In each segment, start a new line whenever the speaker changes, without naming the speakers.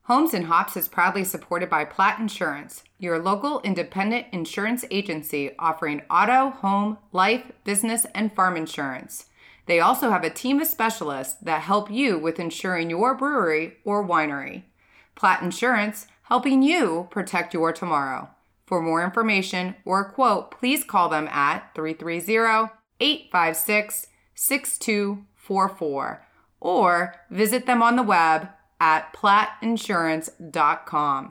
Homes and Hops is proudly supported by Platt Insurance, your local independent insurance agency offering auto, home, life, business, and farm insurance. They also have a team of specialists that help you with insuring your brewery or winery. Platt Insurance, helping you protect your tomorrow. For more information or a quote, please call them at 330-856-6244 or visit them on the web at plattinsurance.com.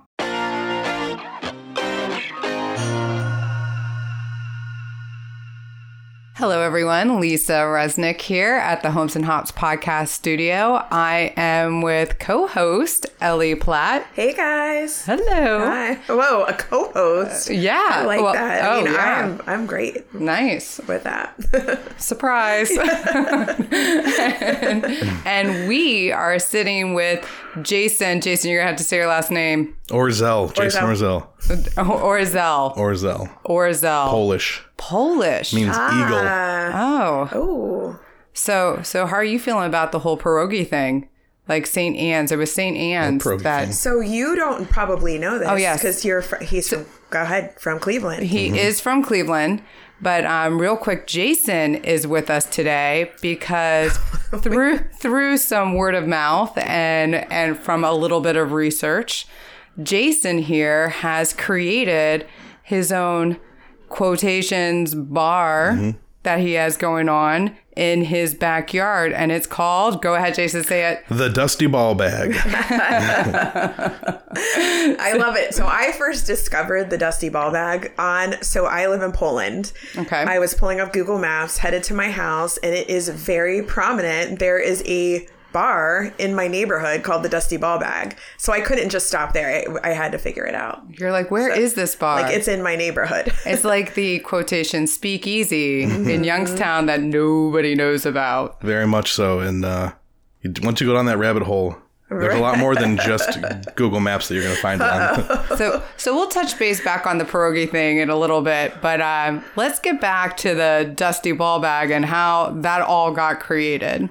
Hello, everyone. Lisa Resnick here at the Homes and Hops podcast studio. I am with co-host Ellie Platt.
Hey, guys.
Hello.
Hi. Whoa, a co-host.
Yeah.
I like that. I mean,
yeah.
I'm great.
Nice.
With that.
Surprise. and we are sitting with Jason. Jason, you're going to have to say your last name.
Orzel. Jason Orzel.
Orzel.
Polish. Means eagle.
Oh. So how are you feeling about the whole pierogi thing? Like St. Anne's. It was St. Anne's that.
So you don't probably know this.
Oh, yes.
Because he's from Cleveland.
He is from Cleveland. But real quick, Jason is with us today because through some word of mouth and from a little bit of research, Jason here has created his own quotations bar that he has going on in his backyard, and it's called, go ahead, Jason, say it.
The Dusty Ball Bag.
I love it. So I first discovered the Dusty Ball Bag so I live in Poland.
Okay.
I was pulling up Google Maps, headed to my house, and it is very prominent. There is a bar in my neighborhood called the Dusty Ball Bag. So I couldn't just stop there. I had to figure it out.
You're like, where is this bar?
Like, it's in my neighborhood.
It's like the quotation speakeasy in Youngstown that nobody knows about.
Very much so. And once you go down that rabbit hole, there's a lot more than just Google Maps that you're going to find on.
So we'll touch base back on the pierogi thing in a little bit, but let's get back to the Dusty Ball Bag and how that all got created.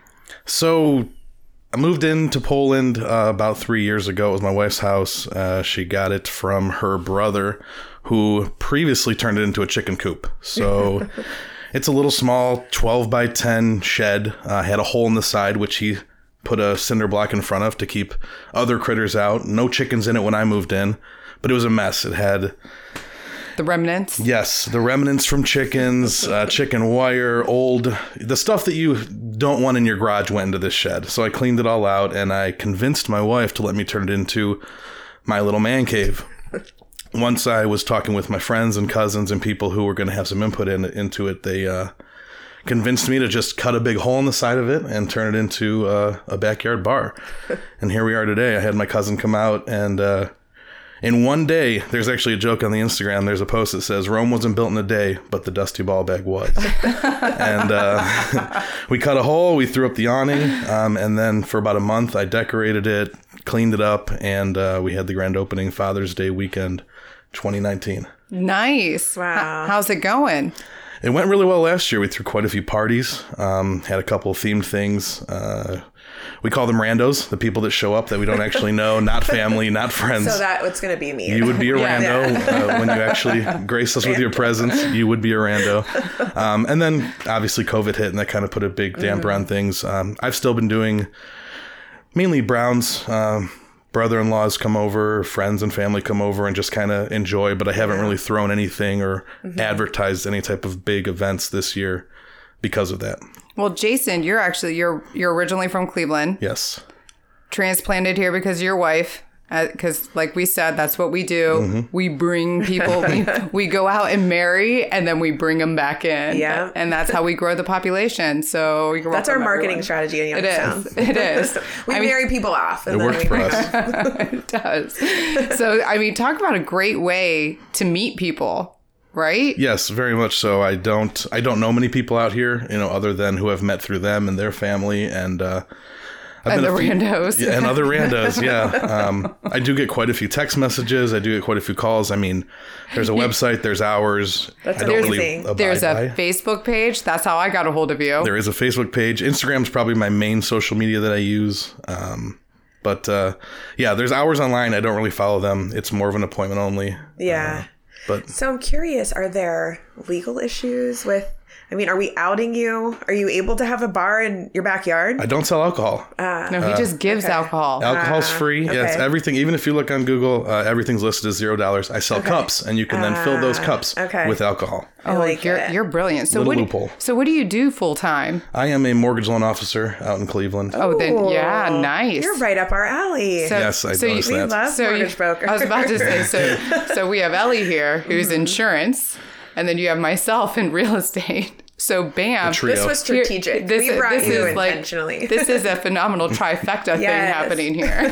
So I moved into Poland about 3 years ago. It was my wife's house. She got it from her brother, who previously turned it into a chicken coop. So it's a little small 12 by 10 shed. Had a hole in the side, which he put a cinder block in front of to keep other critters out. No chickens in it when I moved in, but it was a mess. It had...
The remnants?
Yes, the remnants from chickens, chicken wire, the stuff that you don't want in your garage went into this shed. So I cleaned it all out, and I convinced my wife to let me turn it into my little man cave. Once I was talking with my friends and cousins and people who were going to have some input into it, they convinced me to just cut a big hole in the side of it and turn it into a backyard bar. And here we are today. I had my cousin come out and... in one day, there's actually a joke on the Instagram. There's a post that says, Rome wasn't built in a day, but the Dusty Ball Bag was. And we cut a hole, we threw up the awning, and then for about a month, I decorated it, cleaned it up, and we had the grand opening Father's Day weekend 2019.
Nice.
Wow.
How's it going?
It went really well last year. We threw quite a few parties, had a couple of themed things. We call them randos, the people that show up that we don't actually know, not family, not friends.
So that's going to be me.
You would be a rando when you actually grace us with your presence. You would be a rando. And then obviously COVID hit and that kind of put a big damper on things. I've still been doing mainly Browns. Brother-in-laws come over, friends and family come over and just kind of enjoy, but I haven't really thrown anything or advertised any type of big events this year because of that.
Well, Jason, you're originally from Cleveland.
Yes.
Transplanted here because of your wife. Because like we said, that's what we do. We bring people, we go out and marry, and then we bring them back in.
Yeah.
And that's how we grow the population. So
that's our marketing strategy in Youngstown.
It is.
We marry people off.
And it worked for us.
It does. So, I mean, talk about a great way to meet people. Right?
Yes, very much so. I don't know many people out here, other than who I've met through them and their family and
randos.
Yeah, and other randos, yeah. I do get quite a few text messages. I do get quite a few calls. I mean, there's a website, there's hours.
That's amazing.
There's a Facebook page. That's how I got a hold of you.
There is a Facebook page. Instagram's probably my main social media that I use. But yeah, there's hours online. I don't really follow them. It's more of an appointment only.
Yeah.
But
So I'm curious, are there legal issues with, I mean, are we outing you? Are you able to have a bar in your backyard?
I don't sell alcohol.
No, he just gives alcohol.
Alcohol's free. Yeah, it's
okay.
everything. Even if you look on Google, everything's listed as $0. I sell cups, and you can then fill those cups with alcohol.
I like it.
You're brilliant. So
Little
what?
loophole.
So what do you do full time?
I am a mortgage loan officer out in Cleveland.
Oh, then yeah,
Ooh,
nice.
You're right up our alley.
So-
Yes, I
so you-
noticed
we
that.
love mortgage brokers.
I was about to say, so we have Ellie here, who's insurance, and then you have myself in real estate. So bam,
trio.
This was strategic.
This-
we brought
this
you
is like-
intentionally.
this is a phenomenal trifecta thing
Yes.
happening here.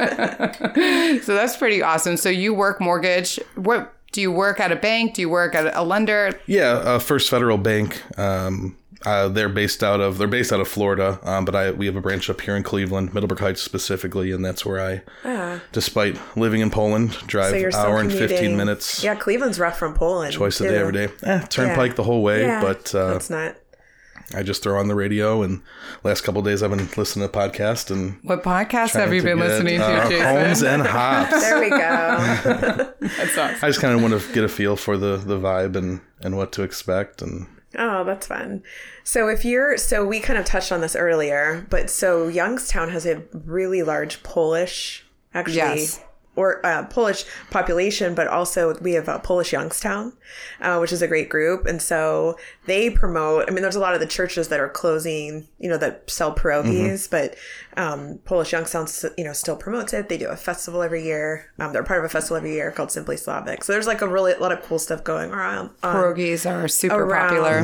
So that's pretty awesome. So you work mortgage. What do you work at a bank? Do you work at a lender?
Yeah, First Federal Bank. They're based out of Florida, but we have a branch up here in Cleveland, Middlebrook Heights specifically, and that's where I, despite living in Poland, drive
So you're still
hour and 15
commuting.
minutes.
Yeah, Cleveland's rough from Poland.
Twice a
too.
day, every day. Turnpike the whole way,
Yeah,
but
that's not.
I just throw on the radio, and last couple of days I've been listening to podcasts and
What podcast have
trying
you
to
been
get,
listening to, Jason?
Homes and Hops.
There we go.
That's awesome.
I just kind of want to get a feel for the vibe and what to expect. And
Oh, that's fun. So we kind of touched on this earlier, but so Youngstown has a really large Polish, actually,
Yes.
or Polish population, but also we have a Polish Youngstown, which is a great group. And so they promote, I mean, there's a lot of the churches that are closing, that sell pierogies, but Polish Youngstown, still promotes it. They do a festival every year. They're part of a festival every year called Simply Slavic. So there's like a lot of cool stuff going around.
Pierogies are super
around,
popular.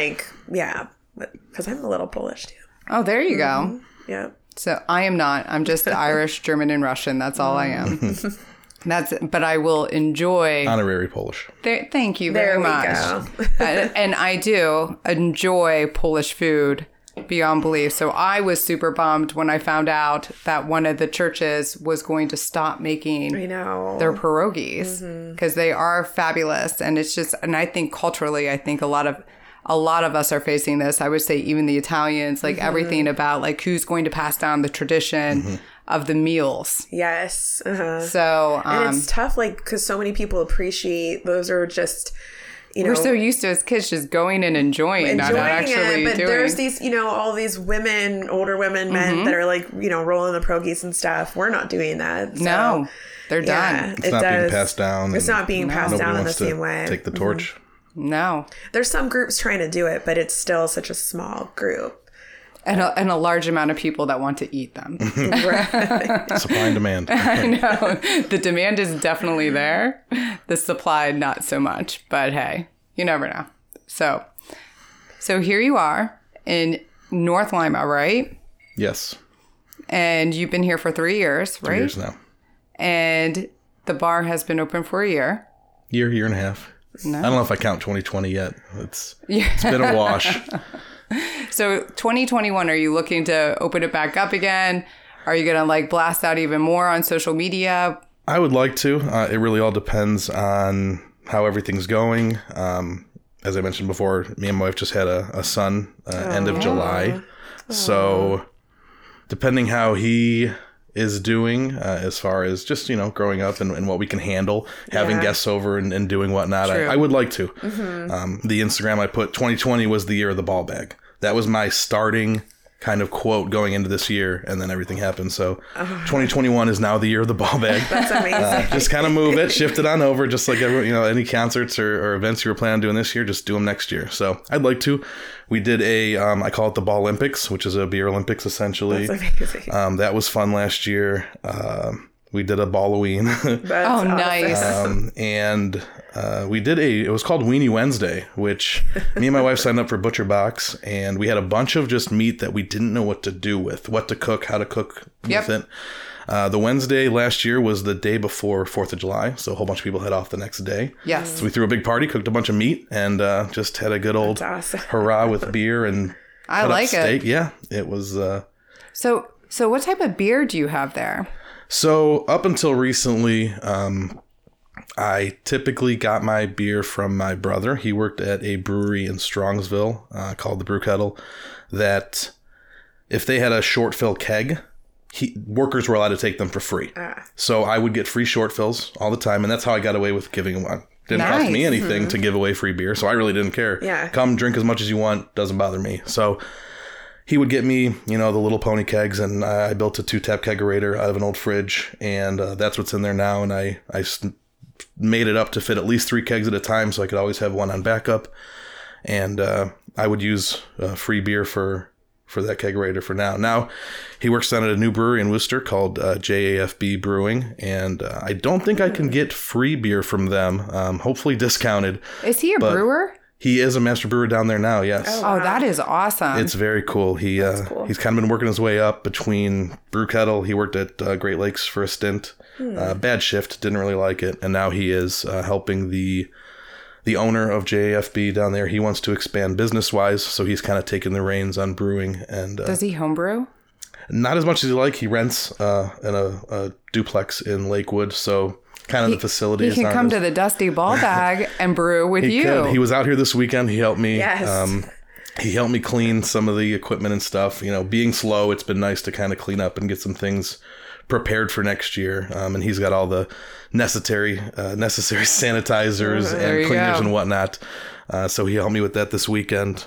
because I'm a little Polish too.
Oh, there you go.
Yeah.
So I am not. I'm just Irish, German, and Russian. That's all I am. But I will enjoy.
honorary Polish.
Thank you
There
very
we
much.
go.
And I do enjoy Polish food beyond belief. So I was super bummed when I found out that one of the churches was going to stop making
I know.
their pierogies because they are fabulous. And it's just, and I think culturally, I think a lot of us are facing this. I would say even the Italians, like everything about like who's going to pass down the tradition of the meals.
Yes. Uh-huh.
So
And it's tough, because so many people appreciate those are just,
we're so used to as kids just going and enjoying not actually
but
doing.
there's these, all these women, older women, men that are like, rolling the pierogies and stuff. We're not doing that. So,
No, they're
yeah,
done.
It's not being passed down.
It's
and
not being passed
nobody
down in the
wants to
same way.
take the torch.
No.
There's some groups trying to do it, but it's still such a small group.
And a large amount of people that want to eat them.
Supply and demand.
I know. The demand is definitely there. The supply, not so much. But hey, you never know. So here you are in North Lima, right?
Yes.
And you've been here for 3 years,
3
right?
years now.
And the bar has been open for a year.
Year and a half.
No.
I don't know if I count 2020 yet. It's been a wash.
So 2021, are you looking to open it back up again? Are you going to blast out even more on social media?
I would like to. It really all depends on how everything's going. As I mentioned before, me and my wife just had a son end of July. So depending how he is doing as far as just, growing up and what we can handle, having guests over and doing whatnot, I would like to. The Instagram I put, 2020 was the year of the ball bag. That was my starting kind of quote going into this year, and then everything happened. So 2021 is now the year of the ball bag.
That's amazing.
Just kind of move it, shift it on over, just like everyone, any concerts or events you were planning on doing this year, just do them next year. So I'd like to. We did I call it the Ball Olympics, which is a beer Olympics essentially.
That's amazing.
That was fun last year. We did a Balloween.
That's awesome.
Nice.
And we did it was called Weenie Wednesday, which me and my wife signed up for Butcher Box, and we had a bunch of just meat that we didn't know what to do with, what to cook, how to cook with it. The Wednesday last year was the day before 4th of July, so a whole bunch of people had off the next day.
Yes.
So we threw a big party, cooked a bunch of meat, and just had a good old
awesome.
hurrah with beer and
I
cut up
like it.
steak. Yeah, it was...
So what type of beer do you have there?
So up until recently, I typically got my beer from my brother. He worked at a brewery in Strongsville called the Brew Kettle, that if they had a short fill keg, workers were allowed to take them for free. So I would get free short fills all the time. And that's how I got away with giving one. Didn't cost me anything to give away free beer. So I really didn't care.
Yeah.
Come drink as much as you want. Doesn't bother me. So he would get me, the little pony kegs, and I built a 2-tap kegerator out of an old fridge, and that's what's in there now. And I made it up to fit at least 3 kegs at a time, so I could always have one on backup. And I would use free beer for that kegerator for now. Now, he works down at a new brewery in Worcester called JAFB Brewing, and I don't think I can get free beer from them, hopefully discounted.
Is he a brewer?
He is a master brewer down there now, yes.
Oh, wow. That is awesome.
It's very cool. He's kind of been working his way up between Brew Kettle. He worked at Great Lakes for a stint. Bad shift, didn't really like it. And now he is helping the owner of JAFB down there. He wants to expand business-wise, so he's kind of taking the reins on brewing. And
does he homebrew?
Not as much as he like. He rents in a duplex in Lakewood, so kind of the facilities.
He can come to the Dusty Ball Bag and brew with you.
He was out here this weekend. He helped me.
Yes.
He helped me clean some of the equipment and stuff. Being slow, it's been nice to kind of clean up and get some things prepared for next year. And he's got all the necessary sanitizers and cleaners and whatnot. So he helped me with that this weekend.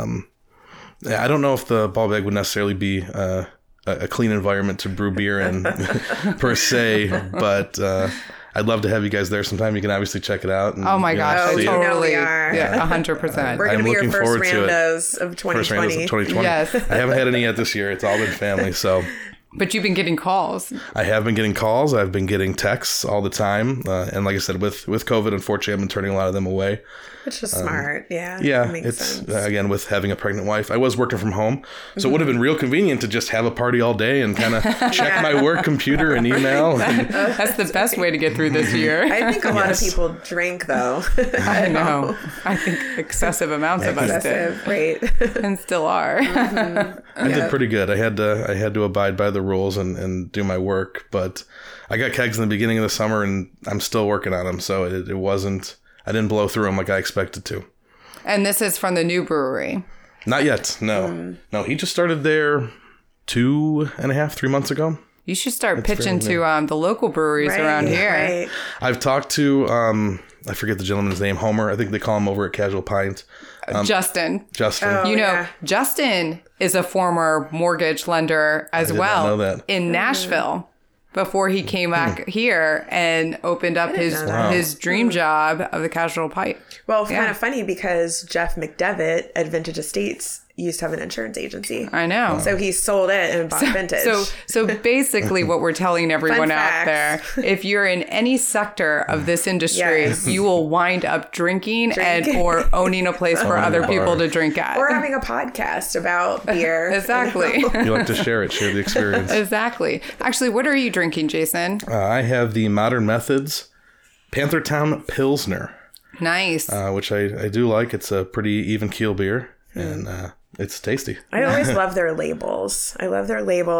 I don't know if the ball bag would necessarily be a clean environment to brew beer in per se, but I'd love to have you guys there sometime. You can obviously check it out. And,
oh my gosh, I totally.
We are.
Yeah, 100%.
We're going to be your first randos of 2020.
First randos of 2020.
Yes.
I haven't had any yet this year. It's all been family, so.
But you've been getting calls.
I have been getting calls. I've been getting texts all the time. And like I said, with COVID, unfortunately, I've been turning a lot of them away.
Which is smart. Yeah.
Yeah.
Makes sense.
Again, with having a pregnant wife, I was working from home. So it would have been real convenient to just have a party all day and kind of check my work computer and email.
That's the best way to get through this year.
I think a lot of people drink, though.
I know. I think excessive amounts of us did.
Right.
And still are.
I did pretty good. I had to abide by the rules and do my work, but I got kegs in the beginning of the summer and I'm still working on them. So it wasn't, I didn't blow through them like I expected to.
And this is from the new brewery.
Not yet. No. No, he just started there 2.5-3 months ago.
You should start pitching to the local breweries around here.
Right.
I've talked to, I forget the gentleman's name, Homer. I think they call him over at Casual Pint.
Justin.
Oh,
Justin is a former mortgage lender as well
not know that.
In Nashville before he came back here and opened up his dream job of the Casual Pint.
Well, kind of funny because Jeff McDevitt at Vintage Estates used to have an insurance agency.
I know.
So he sold it and bought Vintage.
So basically what we're telling everyone out there, if you're in any sector of this industry, you will wind up drinking and or owning a place for other people to drink at.
Or having a podcast about beer.
Exactly.
You like to share the experience.
Exactly. Actually, what are you drinking, Jason?
I have the Modern Methods Panthertown Pilsner.
Nice.
Which I do like. It's a pretty even keel beer. And it's tasty.
I always love their labels. I love their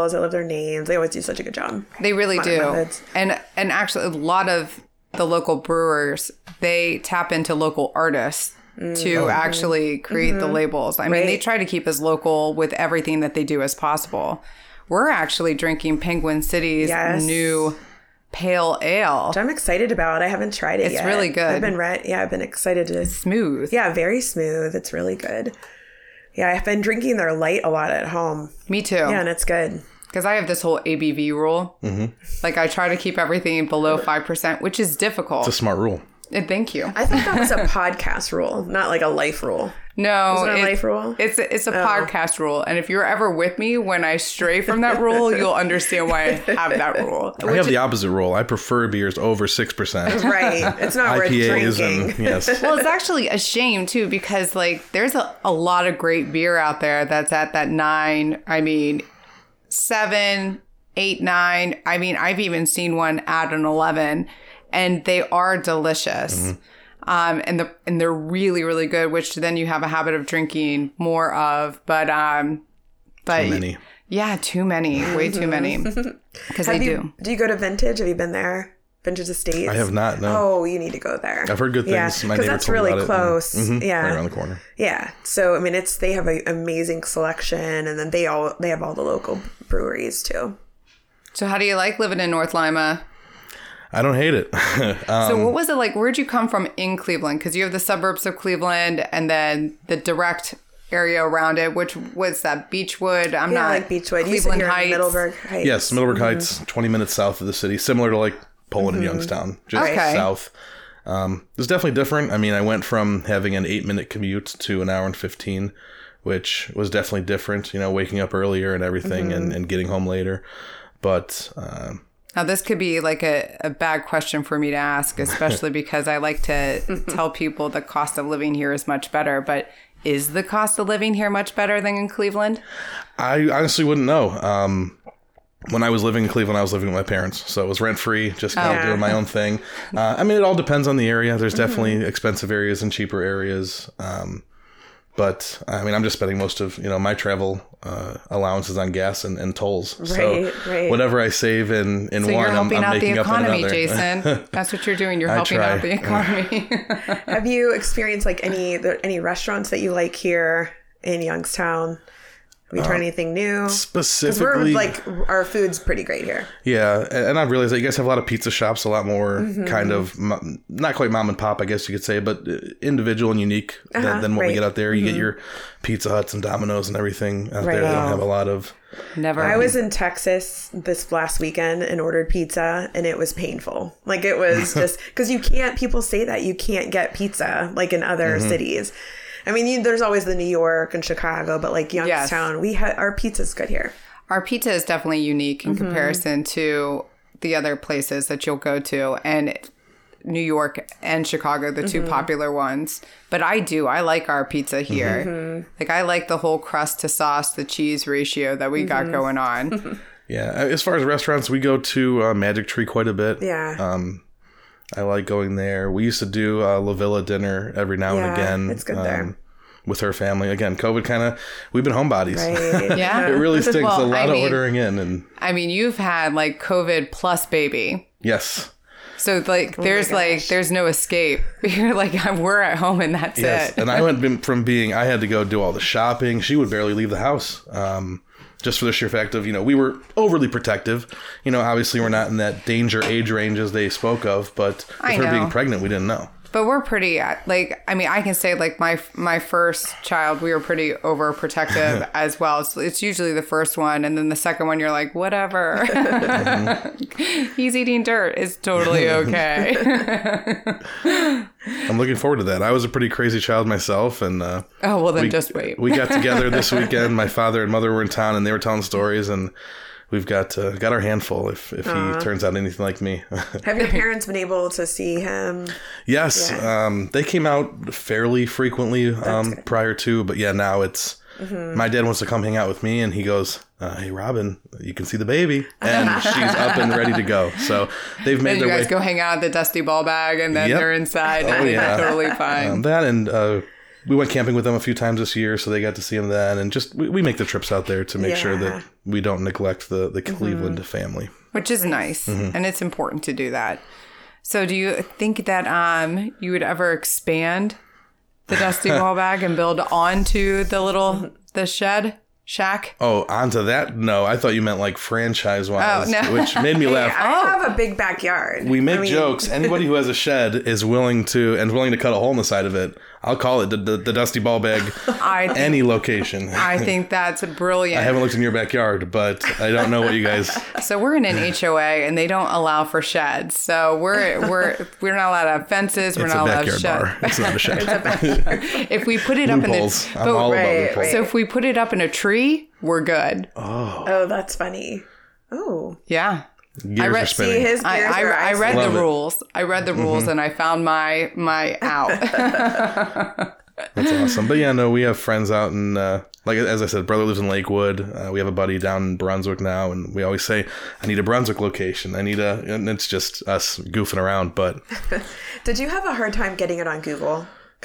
names. They always do such a good job.
They really do.
Methods.
And actually, a lot of the local brewers, they tap into local artists to actually create the labels. I mean, they try to keep as local with everything that they do as possible. We're actually drinking Penguin City's new pale ale.
Which I'm excited about. I haven't tried it yet.
It's really good.
I've been excited to...
Smooth.
Yeah, very smooth. It's really good. Yeah, I've been drinking their light a lot at home.
Me too.
Yeah, and it's good.
Because I have this whole ABV rule. Mm-hmm. Like, I try to keep everything below 5%, which is difficult.
It's a smart rule.
Thank you.
I thought that was a podcast rule, not like a life rule.
No,
is it a life rule?
It's a podcast rule, and if you're ever with me when I stray from that rule, you'll understand why I have that rule.
I have the opposite rule. I prefer beers over 6%.
Right, it's not worth
IPAs
drinking.
And yes.
Well, it's actually a shame too because like there's a lot of great beer out there that's at that 9. I mean, 7, 8, 9. I mean, I've even seen one at an 11, and they are delicious. Mm-hmm. And they're really, really good, which then you have a habit of drinking more of, but
too many.
Yeah, too many, way too many. Because they do.
Do you go to Vintage? Have you been there? Vintage Estates?
I have not, no.
Oh, you need to go there.
I've heard good things.
Yeah,
my neighbor
that's
told me
really
about
close.
It.
Yeah,
right around the corner.
Yeah, so I mean, they have an amazing selection, and then they have all the local breweries too.
So how do you like living in North Lima?
I don't hate it.
So what was it like? Where'd you come from in Cleveland? Because you have the suburbs of Cleveland and then the direct area around it, which was that Beechwood. I'm not
like Beechwood.
Cleveland
you
Heights.
Middleburg Heights.
Yes, Middleburg Heights, 20 minutes south of the city, similar to like Poland and Youngstown, just
Okay.
south. It's definitely different. I mean, I went from having an 8-minute commute to an hour and 15, which was definitely different, waking up earlier and everything and getting home later. But
Now, this could be like a bad question for me to ask, especially because I like to tell people the cost of living here is much better. But is the cost of living here much better than in Cleveland?
I honestly wouldn't know. When I was living in Cleveland, I was living with my parents. So it was rent-free, just kind of doing my own thing. I mean, it all depends on the area. There's definitely expensive areas and cheaper areas. But I mean, I'm just spending most of, my travel allowances on gas and tolls.
Right.
Whatever I save in
So
one,
you're helping
I'm
out the
making up in
economy,
another.
Jason. That's what you're doing. You're helping
try.
out the economy.
Have you experienced like any restaurants that you like here in Youngstown? Have you tried anything new?
Specifically,
our food's pretty great here.
yeah, and I've realized that you guys have a lot of pizza shops, a lot more kind of not quite mom and pop, I guess you could say, but individual and unique than what we get out there. You get your Pizza Huts and Domino's and everything out there. They don't have a lot of.
Never.
I was in Texas this last weekend and ordered pizza, and it was painful. Like, it was just because people say that you can't get pizza like in other cities. I mean, there's always the New York and Chicago, but like Youngstown, our pizza's good here.
Our pizza is definitely unique in comparison to the other places that you'll go to. And New York and Chicago, the two popular ones. But I like our pizza here. Like, I like the whole crust to sauce, the cheese ratio that we got going on.
Yeah, as far as restaurants, we go to Magic Tree quite a bit.
Yeah.
I like going there. We used to do La Villa dinner every now and again.
It's good there.
With her family. Again, COVID we've been homebodies.
Right.
Yeah.
It really stinks.
Well,
A lot
I
of
mean-
ordering in. And
I mean, you've had like COVID plus baby.
yes.
So like, there's no escape. You're like, we're at home and that's
Yes.
it.
And I went from being, I had to go do all the shopping. She would barely leave the house. Just for the sheer fact of, we were overly protective. Obviously we're not in that danger age range as they spoke of, but with her being pregnant, we didn't know.
But we're pretty, I can say like my first child, we were pretty overprotective as well. So it's usually the first one. And then the second one, you're like, whatever. He's eating dirt. It's totally okay.
I'm looking forward to that. I was a pretty crazy child myself. And
Oh, well, then just wait.
we got together this weekend. My father and mother were in town and they were telling stories. And we've got our handful if he turns out anything like me.
Have your parents been able to see him?
Yes. They came out fairly frequently prior to, but yeah, now it's my dad wants to come hang out with me and he goes, hey, Robin, you can see the baby. And she's up and ready to go. So they've made
And
their
you guys
way.
go hang out at the Dusty Ball Bag and then
Yep.
they're inside
Oh,
and
yeah.
it's totally fine.
That and we went camping with them a few times this year, so they got to see him then. And just we make the trips out there to make sure that we don't neglect the Cleveland family.
Which is nice. And it's important to do that. So do you think that you would ever expand the Dusty Ball Bag and build onto the shack?
Oh, onto that? No, I thought you meant like franchise-wise,
Oh, no.
which made me laugh.
I have a big backyard.
We make jokes. Anybody who has a shed is willing to cut a hole in the side of it. I'll call it the Dusty Ball Bag. Any location.
I think that's brilliant.
I haven't looked in your backyard, but I don't know what you guys.
So we're in an HOA and they don't allow for sheds. So we're not allowed to have fences. We're
It's a
not allowed to
backyard
shed.
bar. It's not a shed.
If we put it up in
Loopholes.
the
I'm all about
right,
loopholes.
so if we put it up in a tree, we're good.
Oh, that's funny. Oh.
Yeah.
Gears are
See,
spinning.
his gears are
I read
Love
the
it.
rules. I read the rules and I found my out.
That's awesome. But yeah, no, we have friends out in, like as I said, brother lives in Lakewood. We have a buddy down in Brunswick now, and we always say, I need a Brunswick location. And it's just us goofing around. But
Did you have a hard time getting it on Google?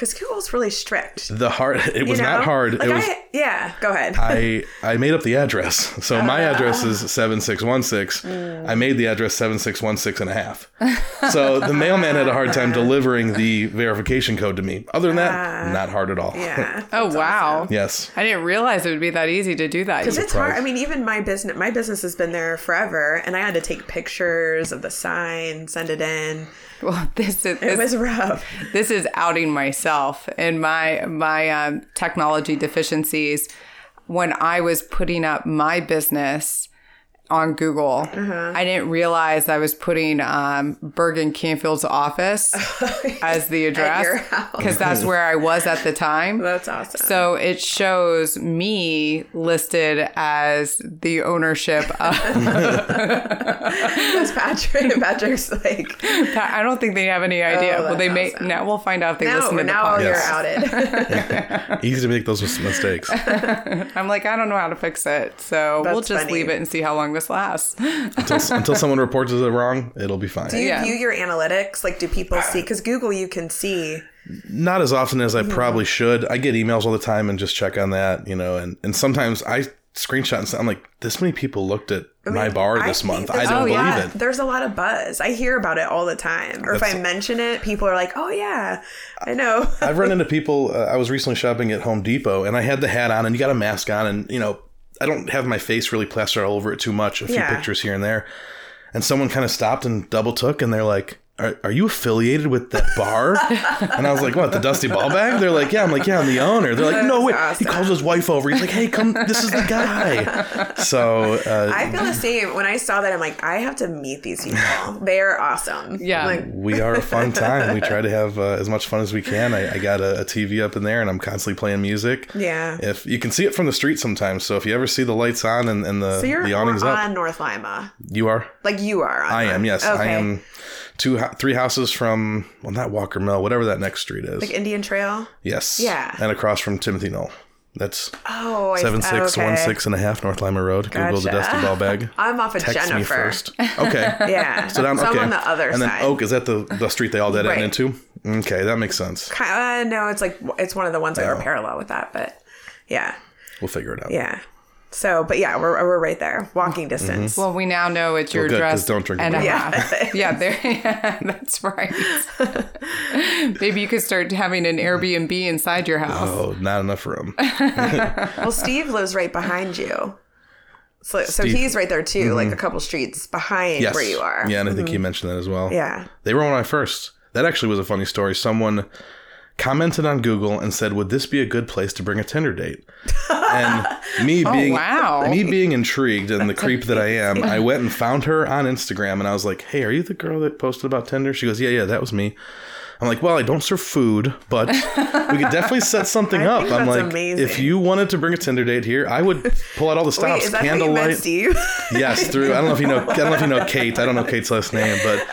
Because Google's really strict.
It was not hard.
Like
it was.
Go ahead.
I made up the address. So my address is 7616. I made the address 7616 and a half. So the mailman had a hard time delivering the verification code to me. Other than that, not hard at all.
Yeah.
Oh, wow.
Awesome.
Yes.
I didn't realize it would be that easy to do that.
Because it's hard. I mean, even my business has been there forever, and I had to take pictures of the sign, send it in.
Well,
It was rough.
This is outing myself and my technology deficiencies. When I was putting up my business on Google, I didn't realize I was putting Bergen Canfield's office as the address because that's where I was at the time.
That's awesome.
So it shows me listed as the ownership of.
That's Patrick. Patrick's like.
I don't think they have any idea.
Oh,
well, they may
awesome.
now. We'll find out if they listen to the
now
podcast.
you're outed.
Easy to make those mistakes.
I'm like, I don't know how to fix it, so we'll
That's
just
funny.
leave it and see how long this lasts.
Until someone reports it wrong, it'll be fine.
Do you view your analytics? Like, do people see? Because Google, you can see.
Not as often as I probably should. I get emails all the time and just check on that, and sometimes I screenshot and say, I'm like, this many people looked at my bar this month. I don't believe it.
There's a lot of buzz. I hear about it all the time. Or if I mention it, people are like, oh yeah, I know.
I've run into people. I was recently shopping at Home Depot and I had the hat on and you got a mask on and, I don't have my face really plastered all over it too much. A few pictures here and there. And someone kind of stopped and double took and they're like, are you affiliated with that bar? And I was like, what, the Dusty Ball Bag? They're like, yeah. I'm like, yeah, I'm the owner. They're like, no, wait.
Awesome.
He calls his wife over. He's like, hey, come, this is the guy. So
I feel the same. When I saw that, I'm like, I have to meet these people. They're awesome.
Yeah.
Like,
we are a fun time. We try to have as much fun as we can. I got a TV up in there and I'm constantly playing music.
yeah.
If you can see it from the street sometimes. So if you ever see the lights on and
So you're
the awning's up.
on North Lima.
You are?
Like you are on
I am, yes. I
Okay.
am 3 houses from, well, not Walker Mill, whatever that next street is.
Like Indian Trail?
Yes.
Yeah.
And across from Timothy Knoll. That's
Oh,
7616 and a half North Lima Road. Google the
Gotcha.
Dusty Ball Bag.
I'm off of
Text
Jennifer.
me first. Okay.
Yeah.
So down,
I'm
okay.
on the other
and
side.
then Oak, is that the street they all dead
Right.
end into? Okay, that makes sense.
No, it's one of the ones that are parallel with that, but yeah.
We'll figure it out.
Yeah. So, but yeah, we're right there, walking distance.
Well, we now know it's your
Well, good, 'cause
address
don't drink
and a
the
half. Yeah, that's right. Maybe you could start having an Airbnb inside your house.
Oh, not enough room.
Well, Steve lives right behind you. So
Steve.
he's right there too, like a couple streets behind
Yes.
where you are.
Yeah, and I think you mentioned that as well.
Yeah.
They were one of my first. That actually was a funny story. Someone commented on Google and said, would this be a good place to bring a Tinder date? And me being intrigued and the creep that I am, I went and found her on Instagram and I was like, hey, are you the girl that posted about Tinder? She goes, yeah, that was me. I'm like, well, I don't serve food, but we could definitely set something up.
think
I'm
that's
like,
amazing.
if you wanted to bring a Tinder date here, I would pull out all the stops.
Wait, is that how you met Steve?
Yes, through. I don't know if you know Kate. I don't know Kate's last name, but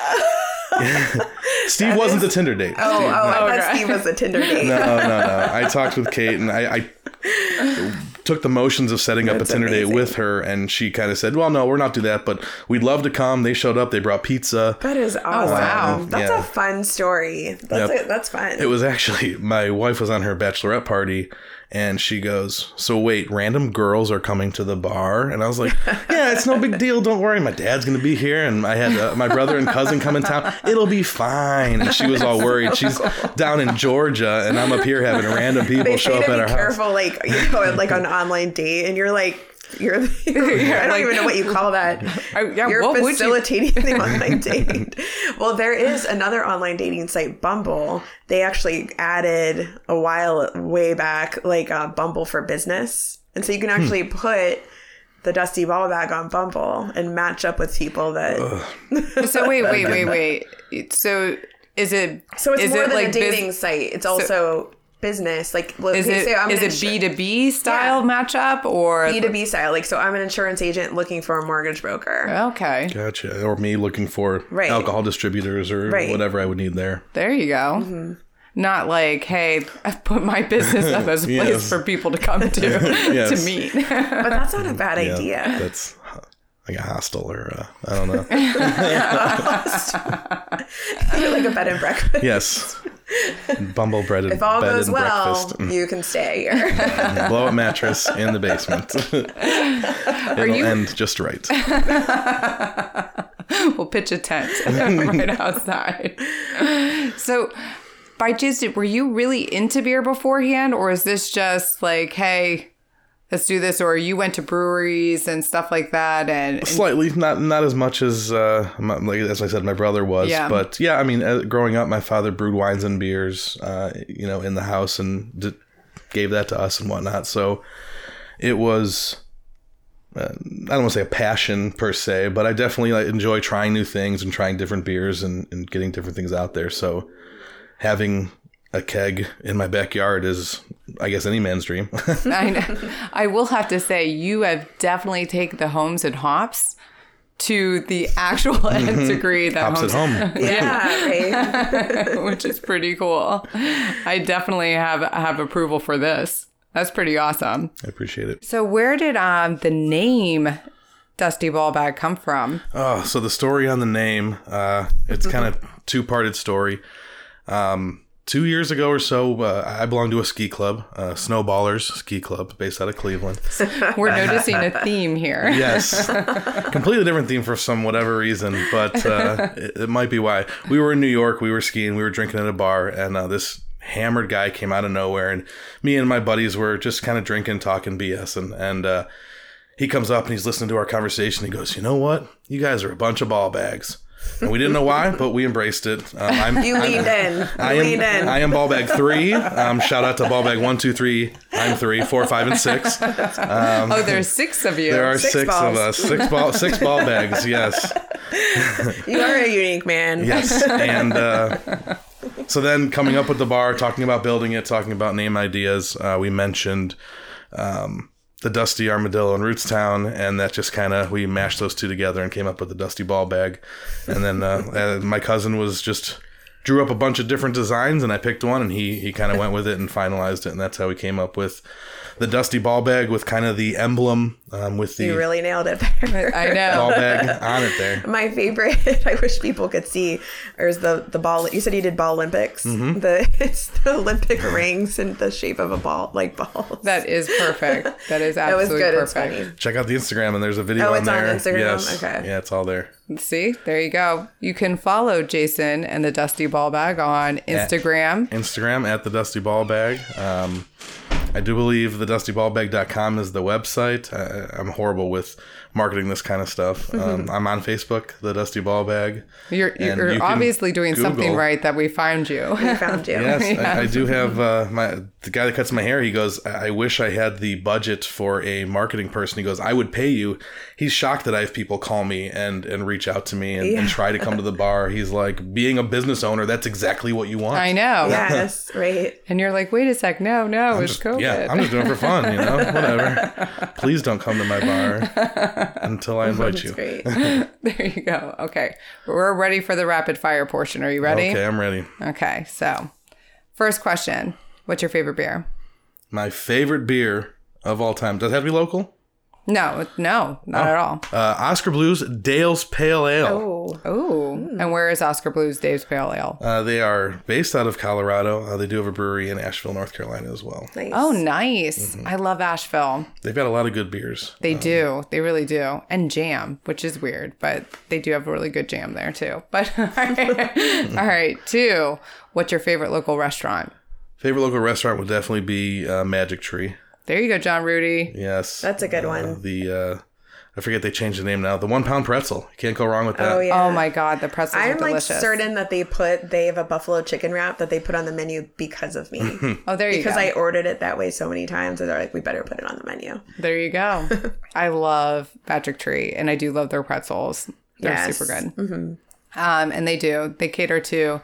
Steve wasn't the Tinder date.
Oh,
Steve,
I thought Steve was a Tinder date.
no. I talked with Kate and I took the motions of setting up
That's
a Tinder date
amazing.
with her, and she kind of said, well, no, we're not do that, but we'd love to come. They showed up. They brought pizza.
That is awesome.
wow.
That's
Yeah.
a fun story. That's fun.
It was actually, my wife was on her bachelorette party, and she goes, so wait, random girls are coming to the bar? And I was like, yeah, it's no big deal. Don't worry. My dad's going to be here. And I had my brother and cousin come in town. It'll be fine. And she was all worried. She's down in Georgia, and I'm up here having random people
they
show
say
up
to
at
be
our house.
careful, like like an online date, and you're like, I don't even know what you call that. You're
what would you-
facilitating the online date. Well, there is another online dating site, Bumble. They actually added way back, like Bumble for Business. And so you can actually put the Dusty Ball Bag on Bumble and match up with people that...
So wait. So is it?
So it's
is
more
it
than
like
a dating site. It's also business. Like,
Is
okay,
it
so I'm an
B2B style matchup or
B2B style? Like, so I'm an insurance agent looking for a mortgage broker.
Okay,
Gotcha. Or me looking for
Right.
alcohol distributors or
Right.
whatever I would need there.
there you go.
Mm-hmm.
Not like, hey, I've put my business up as a place
Yes.
for people to come to
Yes.
to meet.
But that's not a bad idea.
That's like a hostel or I don't know.
Like a bed and breakfast.
Yes. Bumble breaded
If all
bed
goes
and
well,
breakfast.
you can stay here.
Blow up mattress in the basement. It'll end just right.
We'll pitch a tent right outside. So, by chance, were you really into beer beforehand, or is this just like, hey, let's do this, or you went to breweries and stuff like that? And
Slightly, not as much as as I said, my brother was.
Yeah.
But yeah, I mean, growing up, my father brewed wines and beers, in the house and gave that to us and whatnot. So it was, I don't want to say a passion per se, but I definitely enjoy trying new things and trying different beers and getting different things out there. So having a keg in my backyard is, I guess, any man's dream.
I know. I will have to say, you have definitely taken the Homes and Hops to the actual nth degree. That
Hops at home.
Yeah, right.
which is pretty cool. I definitely have approval for this. That's pretty awesome.
I appreciate it.
So where did the name Dusty Ball Bag come from?
Oh, so the story on the name, it's kind of two-parted story. 2 years ago or so, I belonged to a ski club, Snowballers Ski Club, based out of Cleveland.
We're noticing a theme here.
Yes. Completely different theme for some whatever reason, but it might be why. We were in New York, we were skiing, we were drinking at a bar, and this hammered guy came out of nowhere, and me and my buddies were just kind of drinking, talking BS, and he comes up and he's listening to our conversation. He goes, "You know what? You guys are a bunch of ball bags." And we didn't know why, but we embraced it.
You leaned in.
I am ball bag 3. Shout out to ball bag 1, 2, 3. I'm 3, 4, 5, and 6.
There's 6 of you.
There are
Six
6
balls.
of us. 6 ball bags. Yes.
You are a unique man.
Yes. And so then coming up with the bar, talking about building it, talking about name ideas, we mentioned the Dusty Armadillo in Rootstown, and that just kind of, we mashed those two together and came up with the Dusty Ball Bag. And then my cousin drew up a bunch of different designs, and I picked one, and he kind of went with it and finalized it, and that's how we came up with the Dusty Ball Bag with kind of the emblem with the
You really nailed it there.
I know.
ball bag on it there.
My favorite, I wish people could see, is the ball. You said you did ball Olympics.
Mm-hmm.
It's the Olympic rings in the shape of a ball, like balls.
That is perfect. That is
That was
absolutely
good. It's
perfect.
funny.
Check out the Instagram, and there's a video
Oh,
on
it's on
there.
Instagram?
Yes.
Okay.
Yeah, it's all there.
See, there you go. You can follow Jason and the Dusty Ball Bag on Instagram.
Instagram at the Dusty Ball Bag. I do believe thedustyballbag.com is the website. I'm horrible with marketing this kind of stuff. I'm on Facebook, the Dusty Ball Bag.
You're
And you can
obviously doing something
Google.
right that we found you.
We found you.
Yes, I do have the guy that cuts my hair. He goes, "I wish I had the budget for a marketing person." He goes, "I would pay you." He's shocked that I have people call me and reach out to me and try to come to the bar. He's like, being a business owner, that's exactly what you want.
I know.
Yes, right.
And you're like, wait a sec. No, it's COVID.
Yeah, I'm just doing it for fun, whatever. Please don't come to my bar until I invite you.
That's great.
There you go. Okay. We're ready for the rapid fire portion. Are you ready?
Okay, I'm ready.
Okay. So, first question. What's your favorite beer?
My favorite beer of all time. Does it have to be local?
No, not at all.
Oscar Blues Dale's Pale Ale.
Oh,
Oh. And where is Oscar Blues Dave's Pale Ale?
They are based out of Colorado. They do have a brewery in Asheville, North Carolina as well.
nice.
Oh, nice. I love Asheville.
They've got a lot of good beers.
They do. They really do. And jam, which is weird, but they do have a really good jam there too. But all right. 2. What's your favorite local restaurant?
Favorite local restaurant would definitely be Magic Tree.
There you go, John Rudy.
Yes.
That's a good one.
I forget they changed the name now. The 1 pound pretzel. You can't go wrong with that.
Oh, yeah.
Oh my God, the pretzels are
I'm like
delicious.
certain that they have a buffalo chicken wrap that they put on the menu because of me.
Oh, there you
Because
go.
I ordered it that way so many times, and they're like, we better put it on the menu.
There you go. I love Magic Tree, and I do love their pretzels. They're
Yes.
super good. Mm-hmm. And they cater to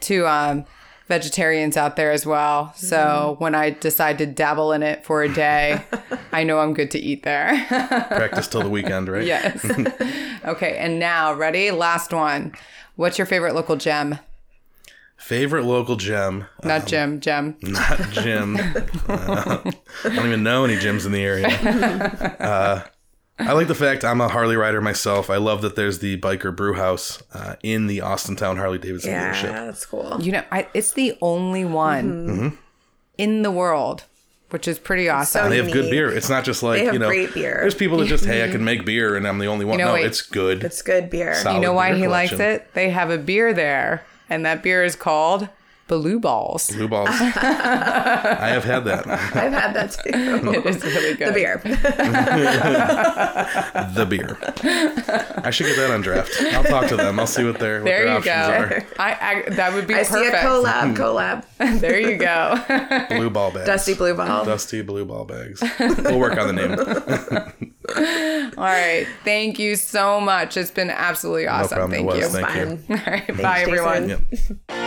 vegetarians out there as well. So when I decide to dabble in it for a day, I know I'm good to eat there.
Practice till the weekend, right?
Yes. Okay, and now, ready? Last one. What's your favorite local gem?
Favorite local gem.
Not gem.
Not Jim. I don't even know any gyms in the area. I like the fact I'm a Harley rider myself. I love that there's the Biker Brew House in the Austintown Harley Davidson dealership.
Yeah, that's cool.
You know, it's the only one in the world, which is pretty awesome.
And they have good
unique.
beer. It's not just like,
They have
you know,
great beer.
there's people that just, hey, I can make beer and I'm the only one.
You know,
No,
wait.
it's good.
It's good beer.
Solid
You know why
beer
he likes
collection.
it? They have a beer there, and that beer is called Blue Balls.
Blue Balls. I have had that.
I've had that too.
It is really good.
The beer.
The beer. I should get that on draft. I'll talk to them. I'll see what their
There you
options
go. I that would be
I
perfect.
see a collab.
There you go.
are. Blue ball bags.
Dusty blue ball.
Dusty blue ball bags. We'll work on the name.
All right. Thank you so much. It's been absolutely awesome.
No problem.
Thank
It was.
you.
Thank you.
Fun.
All right.
Thanks,
Bye, everyone.
Jason.
Yep.